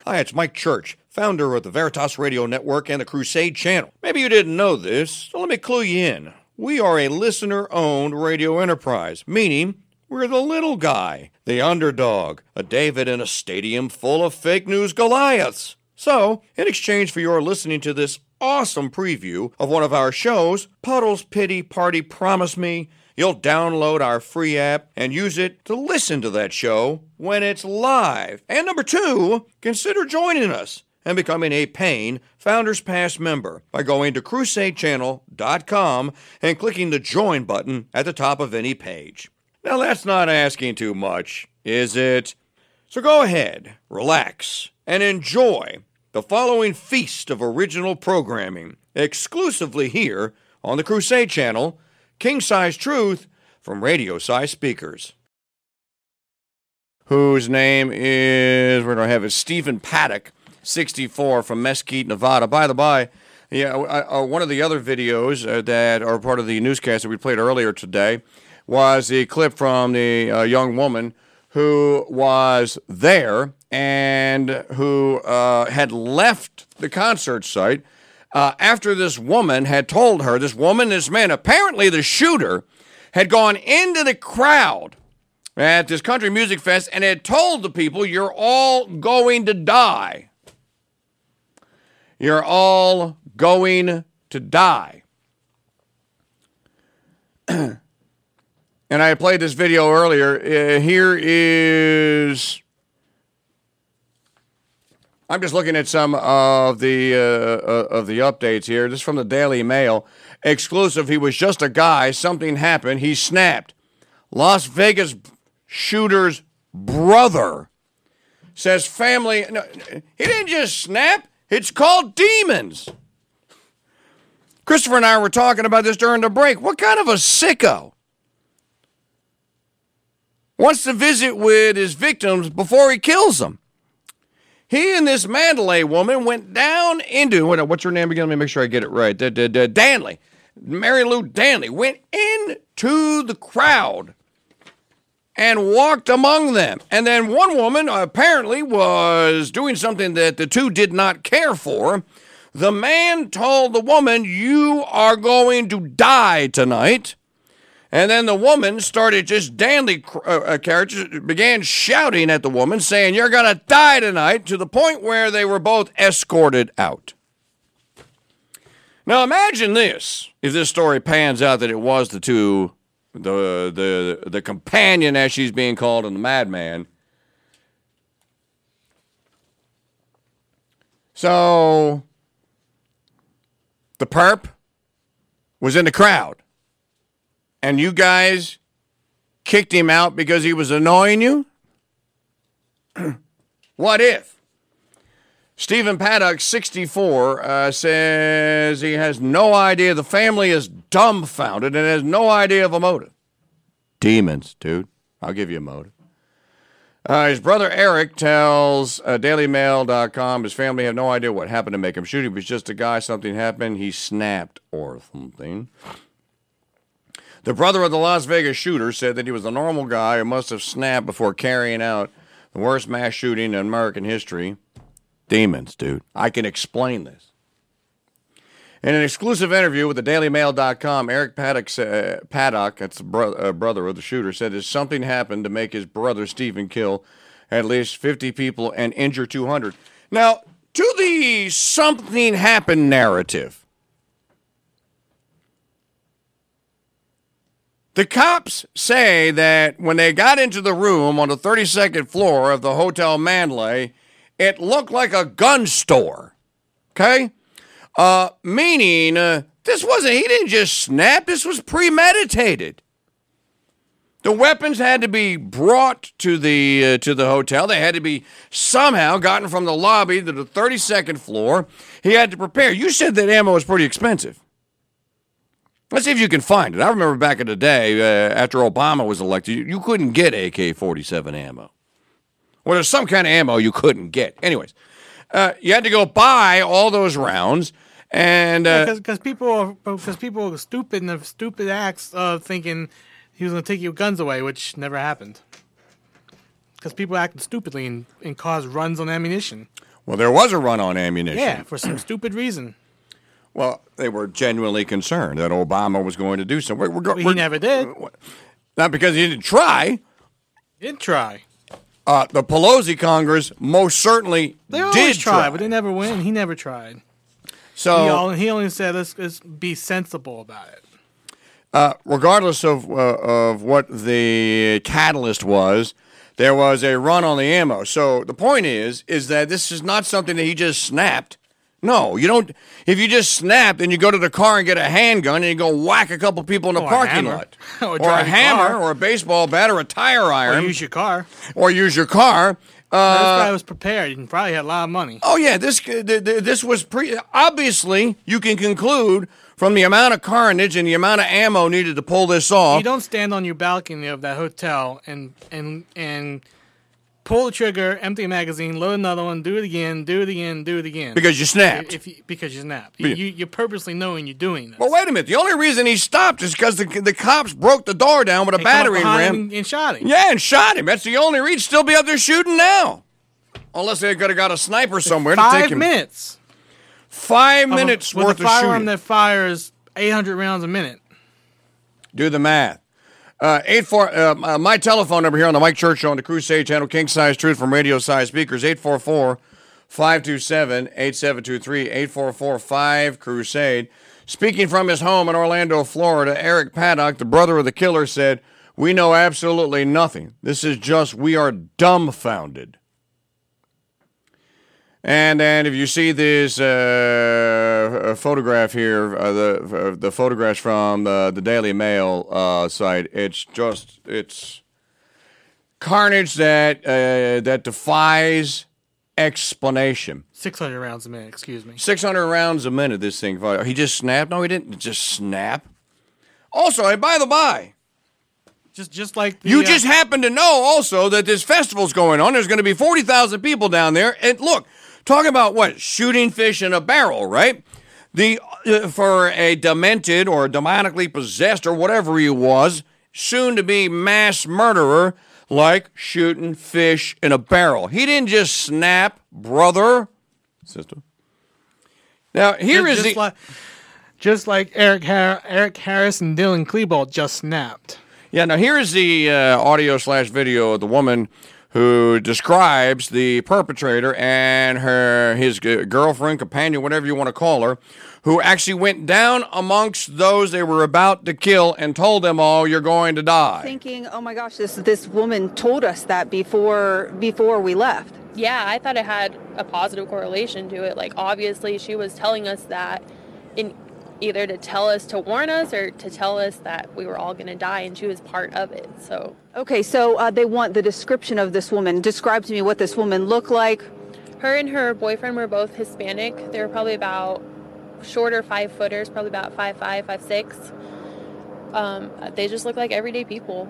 Hi, it's Mike Church, founder of the Veritas Radio Network and the Crusade Channel. Maybe you didn't know this, so let me clue you in. We are a listener-owned radio enterprise, meaning we're the little guy, the underdog, a David in a stadium full of fake news Goliaths. So, in exchange for your listening to this awesome preview of one of our shows, Puddle's Pity Party Promise Me, you'll download our free app and use it to listen to that show when it's live. And number 2, consider joining us and becoming a paying Founders Pass member by going to crusadechannel.com and clicking the join button at the top of any page. Now that's not asking too much, is it? So go ahead, relax, and enjoy the following feast of original programming exclusively here on the Crusade Channel, King-Size Truth from radio-size speakers. Whose name is, where do I have it, Stephen Paddock, 64, from Mesquite, Nevada. By the by, one of the other videos that are part of the newscast that we played earlier today was the clip from the young woman who was there and who had left the concert site after this woman had told her, this man, apparently the shooter, had gone into the crowd at this country music fest and had told the people, you're all going to die. You're all going to die. And I played this video earlier. Here is... I'm just looking at some of the updates here. This is from the Daily Mail. Exclusive, he was just a guy. Something happened. He snapped. Las Vegas shooter's brother says family... No, he didn't just snap. It's called demons. Christopher and I were talking about this during the break. What kind of a sicko wants to visit with his victims before he kills them? He and this Mandalay woman went down into, what's her name again? Let me make sure I get it right. Danley. Mary Lou Danley went into the crowd and walked among them. And then one woman apparently was doing something that the two did not care for. The man told the woman, you are going to die tonight. And then the woman started just Danley characters began shouting at the woman, saying, you're going to die tonight, to the point where they were both escorted out. Now imagine this, if this story pans out that it was the two, the companion, as she's being called, and the madman. So the perp was in the crowd. And you guys kicked him out because he was annoying you? What if? Stephen Paddock, 64, says he has no idea. The family is dumbfounded and has no idea of a motive. Demons, dude. I'll give you a motive. His brother Eric tells DailyMail.com his family have no idea what happened to make him shoot. He was just a guy. Something happened. He snapped or something. The brother of the Las Vegas shooter said that he was a normal guy who must have snapped before carrying out the worst mass shooting in American history. Demons, dude. I can explain this. In an exclusive interview with the DailyMail.com, Eric Paddock, that's the brother of the shooter, said that something happened to make his brother Stephen kill at least 50 people and injure 200. Now, to the something happened narrative, the cops say that when they got into the room on the 32nd floor of the Hotel Mandalay, it looked like a gun store. Okay? Meaning, he didn't just snap, this was premeditated. The weapons had to be brought to the hotel. They had to be somehow gotten from the lobby to the 32nd floor. He had to prepare. You said that ammo was pretty expensive. Let's see if you can find it. I remember back in the day, after Obama was elected, you couldn't get AK-47 ammo. Well, there's some kind of ammo you couldn't get. Anyways, you had to go buy all those rounds, and because people were stupid and stupid acts of thinking he was going to take your guns away, which never happened. Because people acted stupidly and caused runs on ammunition. Well, there was a run on ammunition. Yeah, for some stupid reason. Well, they were genuinely concerned that Obama was going to do something. He never did. Not because he didn't try. Didn't try. The Pelosi Congress most certainly They always did try, but they never win. He never tried. So He only said, let's be sensible about it. regardless of what the catalyst was, there was a run on the ammo. So the point is that this is not something that he just snapped. No, you don't. If you just snap, then you go to the car and get a handgun and you go whack a couple people in the parking lot. Or a hammer, or a baseball bat, or a tire iron. Or use your car. This guy was prepared. He probably had a lot of money. Oh, yeah. This was obviously, you can conclude from the amount of carnage and the amount of ammo needed to pull this off. You don't stand on your balcony of that hotel and pull the trigger, empty a magazine, load another one, do it again. Because you snapped. Because you snapped. You're purposely knowing you're doing this. Well, wait a minute. The only reason he stopped is because the cops broke the door down with a battering ram. And shot him. Yeah, and shot him. That's the only reason. He'd still be up there shooting now. Unless they could have got a sniper somewhere to take him. 5 minutes. 5 minutes worth of shooting. With a firearm that fires 800 rounds a minute. Do the math. My telephone number here on the Mike Church Show on the Crusade Channel, King Size Truth from Radio Size Speakers, 844-527-8723, 844-5-CRUSADE. Speaking from his home in Orlando, Florida, Eric Paddock, the brother of the killer, said, "We know absolutely nothing. This is just, we are dumbfounded." And then if you see this photograph here, the photographs from the Daily Mail site, it's carnage that defies explanation. 600 rounds a minute, excuse me. 600 rounds a minute, this thing. He just snapped? No, he didn't just snap. Also, and by the by, Just like you just happen to know also that this festival's going on. There's going to be 40,000 people down there. And look, talk about what? Shooting fish in a barrel, right? For a demented or demonically possessed or whatever he was, soon to be mass murderer, like shooting fish in a barrel. He didn't just snap, brother, sister. Now, just like Eric Harris and Dylan Klebold just snapped. Yeah, now here is the audio/video of the woman who describes the perpetrator and his girlfriend, companion, whatever you want to call her, who actually went down amongst those they were about to kill and told them all, "You're going to die." Thinking, oh my gosh, this woman told us that before we left. Yeah, I thought it had a positive correlation to it. Like, obviously she was telling us that in either to tell us, to warn us, or to tell us that we were all going to die, and she was part of it. So okay, so they want the description of this woman. Describe to me what this woman looked like. Her and her boyfriend were both Hispanic. They were probably about shorter 5-footers, probably about 5'5", 5'6". They just look like everyday people.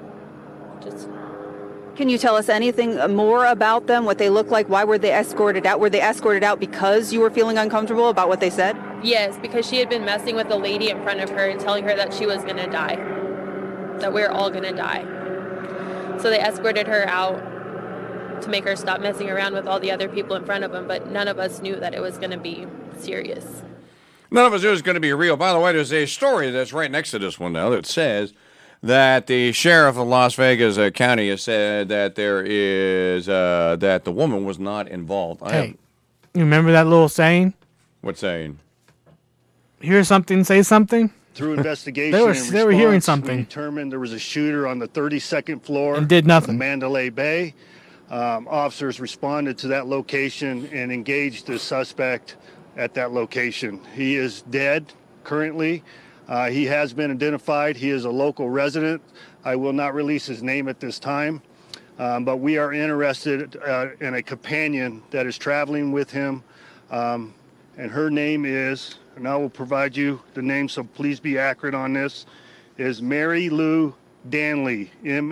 Can you tell us anything more about them, what they look like? Why were they escorted out? Were they escorted out because you were feeling uncomfortable about what they said? Yes, because she had been messing with the lady in front of her and telling her that she was going to die, that we were all going to die. So they escorted her out to make her stop messing around with all the other people in front of them, but none of us knew that it was going to be serious. None of us knew it was going to be real. By the way, there's a story that's right next to this one now that says that the sheriff of Las Vegas County has said that there is that the woman was not involved. Hey, you remember that little saying? What saying? Hear something, say something. Through investigation, they were hearing something. We determined there was a shooter on the 32nd floor and did nothing. Of Mandalay Bay. Officers responded to that location and engaged the suspect at that location. He is dead currently. He has been identified. He is a local resident. I will not release his name at this time, but we are interested in a companion that is traveling with him, and her name is, and I will provide you the name, so please be accurate on this, is Mary Lou Danley,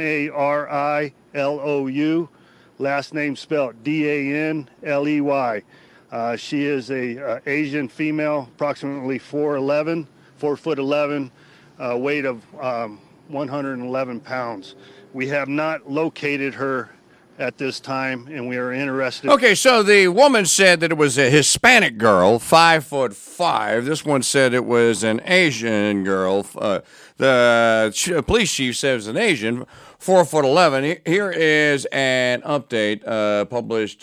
Marilou, last name spelled Danley. She is a Asian female, approximately 4'11", 4'11", weight of 111 pounds. We have not located her at this time, and we are interested. Okay, so the woman said that it was a Hispanic girl, 5'5". This one said it was an Asian girl. The police chief says an Asian, 4'11". Here is an update published,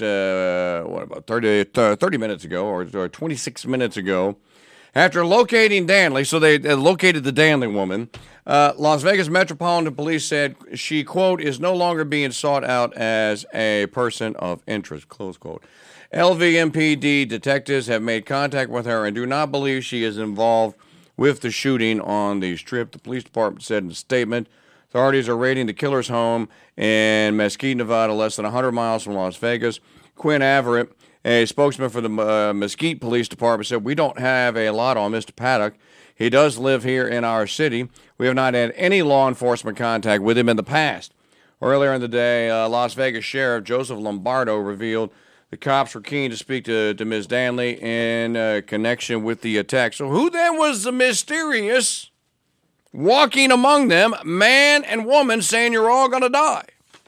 30 minutes ago or 26 minutes ago. After locating Danley, so they located the Danley woman, Las Vegas Metropolitan Police said she, quote, is no longer being sought out as a person of interest, close quote. LVMPD detectives have made contact with her and do not believe she is involved with the shooting on the Strip. The police department said in a statement, authorities are raiding the killer's home in Mesquite, Nevada, less than 100 miles from Las Vegas. Quinn Averett, a spokesman for the Mesquite Police Department, said, we don't have a lot on Mr. Paddock. He does live here in our city. We have not had any law enforcement contact with him in the past. Earlier in the day, Las Vegas Sheriff Joseph Lombardo revealed the cops were keen to speak to Ms. Danley in connection with the attack. So who then was the mysterious walking among them, man and woman, saying you're all going to die?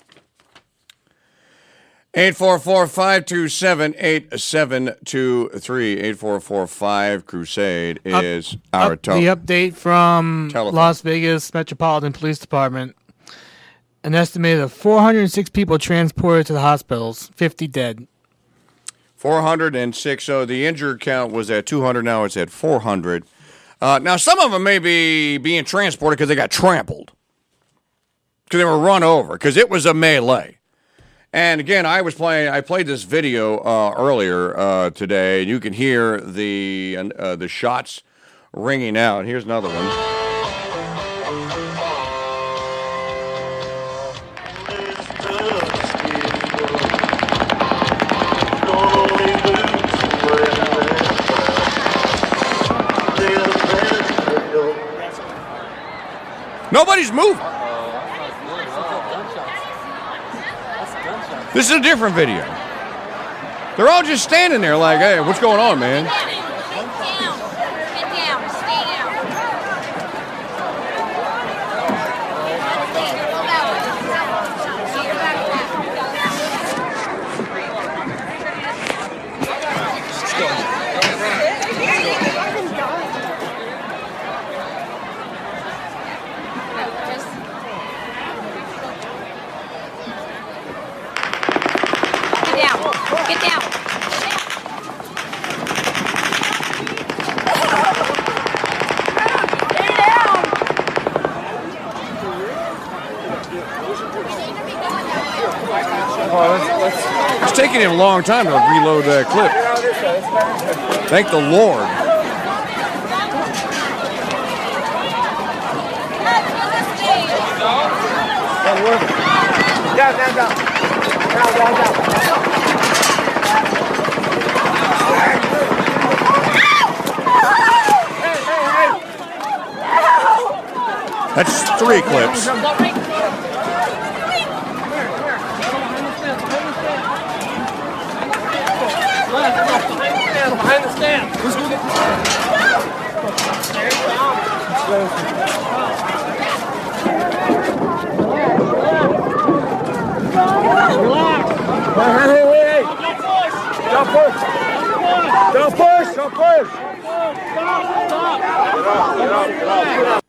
844-527-8723. 8445-CRUSADE is our the update from telephone. Las Vegas Metropolitan Police Department. An estimated of 406 people transported to the hospitals, 50 dead. 406. So the injured count was at 200. Now it's at 400. Now, some of them may be being transported because they got trampled, because they were run over, because it was a melee. And again, I played this video earlier today, and you can hear the shots ringing out. Here's another one. Nobody's moving. This is a different video. They're all just standing there like, hey, what's going on, man? Get down. Stay down. Get down. It's taking him a long time to reload that clip. Thank the Lord. That's 3 clips. Behind the stand. Who's going to get Relax. Hey. Don't push. Don't push. Stop.